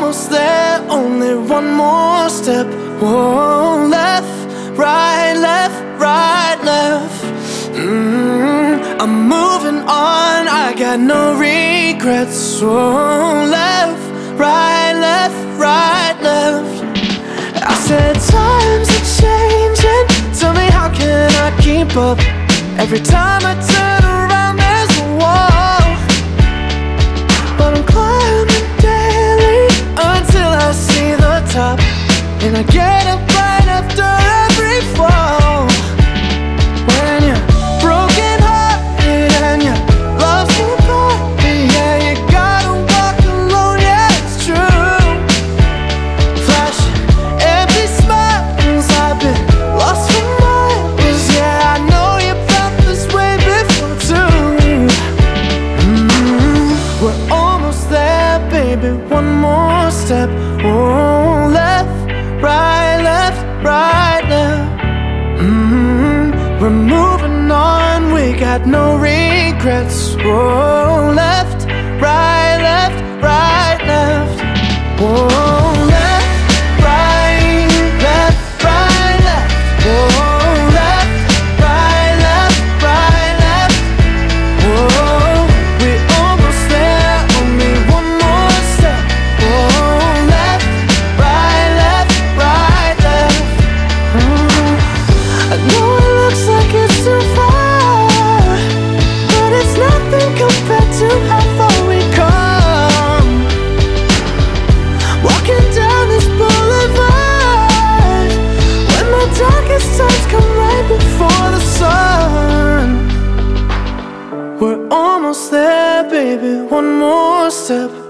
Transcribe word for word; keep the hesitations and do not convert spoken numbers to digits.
almost there, only one more step. Whoa, left, right, left, right, left. mm, I'm moving on, I got no regrets. Whoa, left, right, left, right, left. I said times are changing, tell me how can I keep up? Every time I turn around there's a wall, but I'm climbing daily until I see the top, and I get up right after every fall. When you're broken hearted and your love's somebody, yeah, you gotta walk alone, yeah, it's true. Flashing empty smiles, I've been lost for miles, yeah, I know you felt this way before too. mm, We're almost there, baby, one more step. Oh, left, right, left, right, left. mm, We're moving on, we got no regrets. Whoa, left, right, left, right, left. Whoa, left, right, left, right, left. Whoa, left, right, left, right, left. Whoa, we almost there, only one more step. Whoa, left, right, left, right, left. mm. I know it looks like it's too far, but it's nothing compared to how far we come. Walking down this boulevard, when my darkest times come right before the sun. We're almost there, baby, one more step.